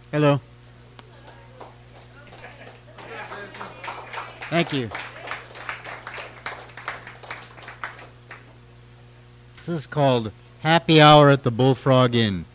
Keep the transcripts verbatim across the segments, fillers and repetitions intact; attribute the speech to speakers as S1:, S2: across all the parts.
S1: Hello. Thank you. This is called Happy Hour at the Bullfrog Inn.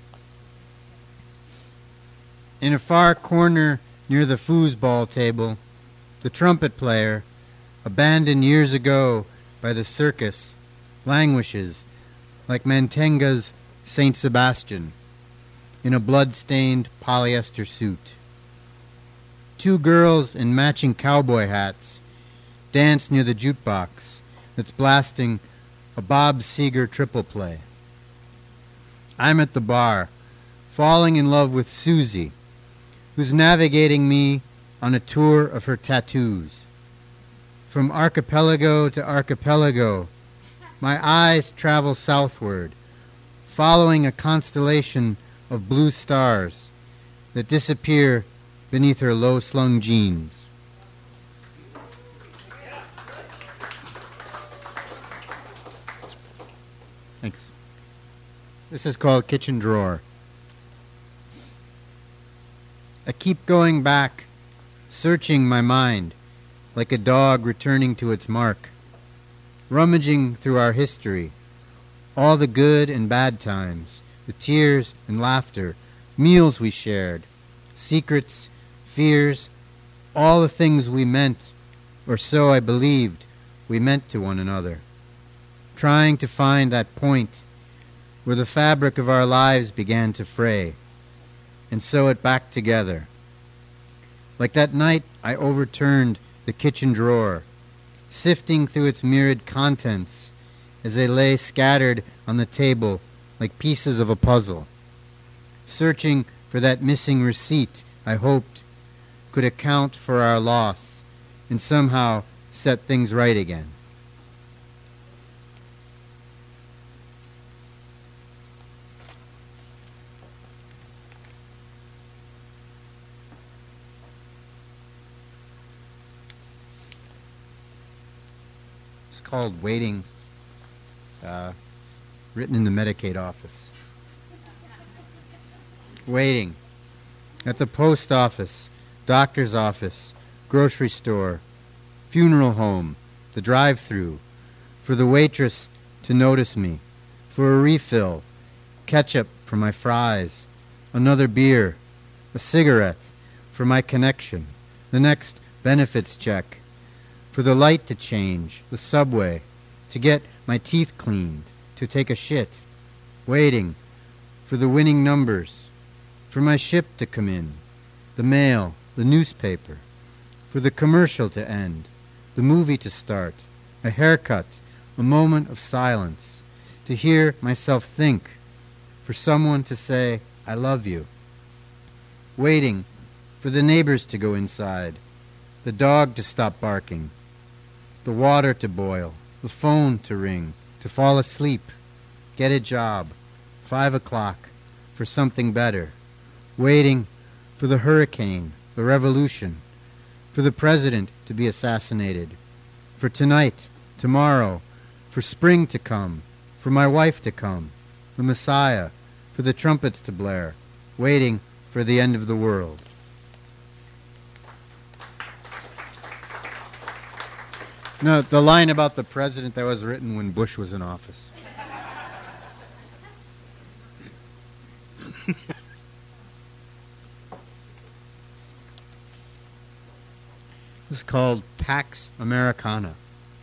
S1: In a far corner near the foosball table, the trumpet player, abandoned years ago by the circus, languishes like Mantenga's Saint Sebastian in a blood-stained polyester suit. Two girls in matching cowboy hats dance near the jukebox that's blasting a Bob Seger triple play. I'm at the bar, falling in love with Susie, who's navigating me on a tour of her tattoos. From archipelago to archipelago, my eyes travel southward, following a constellation of blue stars that disappear beneath her low-slung jeans. Thanks. This is called Kitchen Drawer. I keep going back, searching my mind, like a dog returning to its mark, rummaging through our history, all the good and bad times, the tears and laughter, meals we shared, secrets, fears, all the things we meant, or so I believed we meant to one another, trying to find that point where the fabric of our lives began to fray, and sew it back together. Like that night I overturned the kitchen drawer, sifting through its myriad contents as they lay scattered on the table like pieces of a puzzle, searching for that missing receipt I hoped could account for our loss and somehow set things right again. It's called Waiting, uh, written in the Medicaid office. Waiting. At the post office, doctor's office, grocery store, funeral home, the drive-thru, for the waitress to notice me, for a refill, ketchup for my fries, another beer, a cigarette, for my connection, the next benefits check, for the light to change, the subway, to get my teeth cleaned, to take a shit, waiting for the winning numbers, for my ship to come in, the mail, the newspaper, for the commercial to end, the movie to start, a haircut, a moment of silence, to hear myself think, for someone to say, I love you, waiting for the neighbors to go inside, the dog to stop barking, the water to boil, the phone to ring, to fall asleep, get a job, five o'clock, for something better, waiting for the hurricane, the revolution, for the president to be assassinated, for tonight, tomorrow, for spring to come, for my wife to come, the Messiah, for the trumpets to blare, waiting for the end of the world. No, the line about the president that was written when Bush was in office. This is called Pax Americana.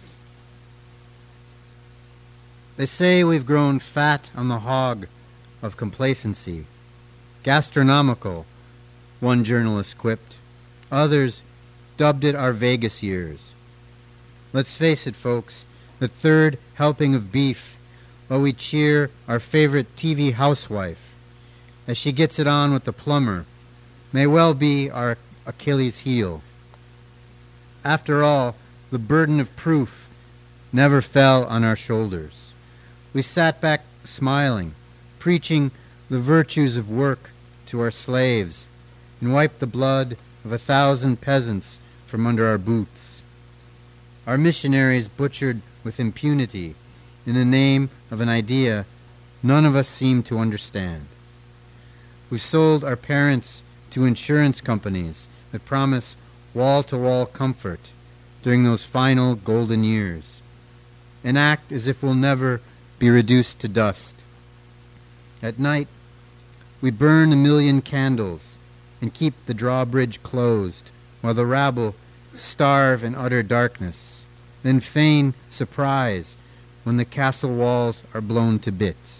S1: They say we've grown fat on the hog of complacency. Gastronomical, one journalist quipped. Others dubbed it our Vegas years. Let's face it, folks, the third helping of beef while we cheer our favorite T V housewife as she gets it on with the plumber may well be our Achilles heel. After all, the burden of proof never fell on our shoulders. We sat back smiling, preaching the virtues of work to our slaves, and wiped the blood of a thousand peasants from under our boots. Our missionaries butchered with impunity in the name of an idea none of us seemed to understand. We sold our parents to insurance companies that promise wall-to-wall comfort during those final golden years, and act as if we'll never be reduced to dust. At night, we burn a million candles and keep the drawbridge closed while the rabble starve in utter darkness, then feign surprise when the castle walls are blown to bits.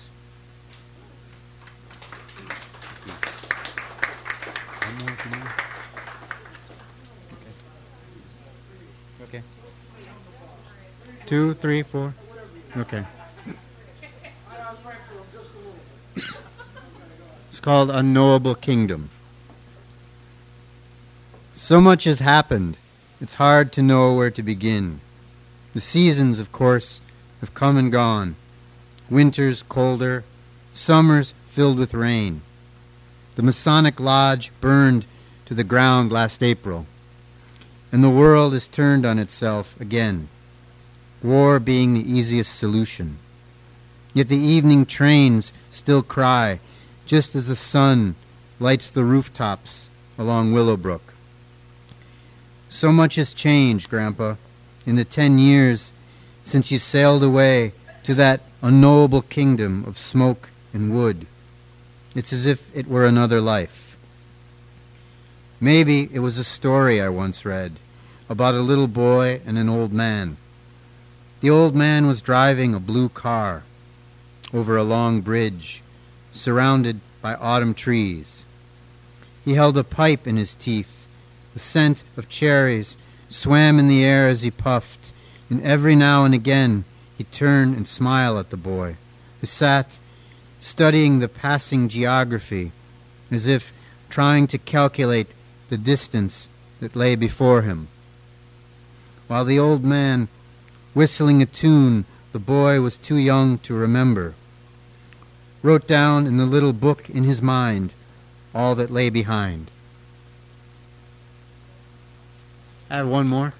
S1: Okay. Two, three, four. Okay. It's called Unknowable Kingdom. So much has happened, it's hard to know where to begin. The seasons, of course, have come and gone. Winters colder, summers filled with rain. The Masonic Lodge burned to the ground last April, and the world is turned on itself again, war being the easiest solution. Yet the evening trains still cry, just as the sun lights the rooftops along Willowbrook. So much has changed, Grandpa, in the ten years since you sailed away to that unknowable kingdom of smoke and wood. It's as if it were another life. Maybe it was a story I once read about a little boy and an old man. The old man was driving a blue car over a long bridge surrounded by autumn trees. He held a pipe in his teeth. The scent of cherries swam in the air as he puffed, and every now and again he'd turn and smile at the boy, who sat studying the passing geography as if trying to calculate the distance that lay before him. While the old man, whistling a tune the boy was too young to remember, wrote down in the little book in his mind all that lay behind. I have one more.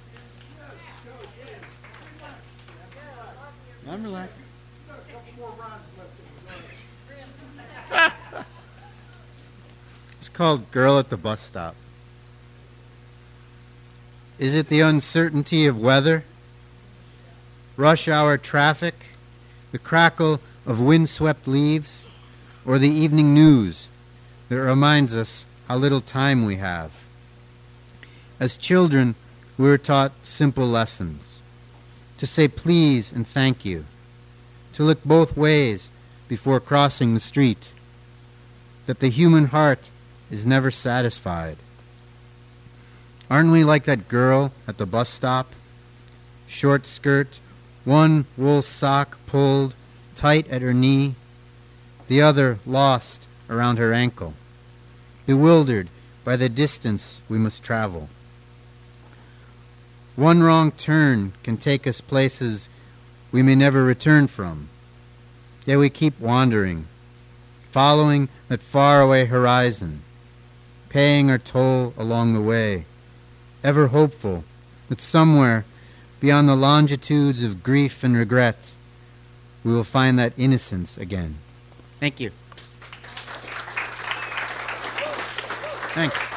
S1: I'm relaxed. It's called Girl at the Bus Stop. Is it the uncertainty of weather, rush hour traffic, the crackle of windswept leaves, or the evening news that reminds us how little time we have? As children, we were taught simple lessons: to say please and thank you, to look both ways before crossing the street, that the human heart is never satisfied. Aren't we like that girl at the bus stop? Short skirt, one wool sock pulled tight at her knee, the other lost around her ankle, bewildered by the distance we must travel. One wrong turn can take us places we may never return from. Yet we keep wandering, following that faraway horizon, paying our toll along the way, ever hopeful that somewhere beyond the longitudes of grief and regret, we will find that innocence again. Thank you. Thanks.